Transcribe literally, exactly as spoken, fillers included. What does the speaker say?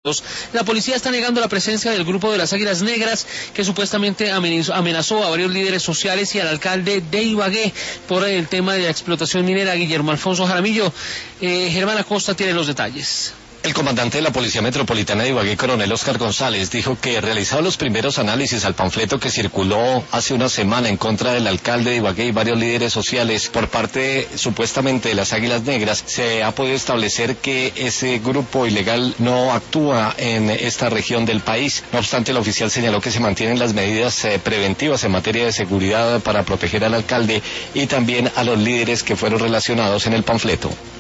La policía está negando la presencia del grupo de las Águilas Negras que supuestamente amenazó a varios líderes sociales y al alcalde de Ibagué por el tema de la explotación minera. Guillermo Alfonso Jaramillo, eh, Germán Acosta tiene los detalles. El comandante de la Policía Metropolitana de Ibagué, coronel Oscar González, dijo que realizado los primeros análisis al panfleto que circuló hace una semana en contra del alcalde de Ibagué y varios líderes sociales por parte supuestamente de las Águilas Negras, se ha podido establecer que ese grupo ilegal no actúa en esta región del país. No obstante, el oficial señaló que se mantienen las medidas eh, preventivas en materia de seguridad para proteger al alcalde y también a los líderes que fueron relacionados en el panfleto.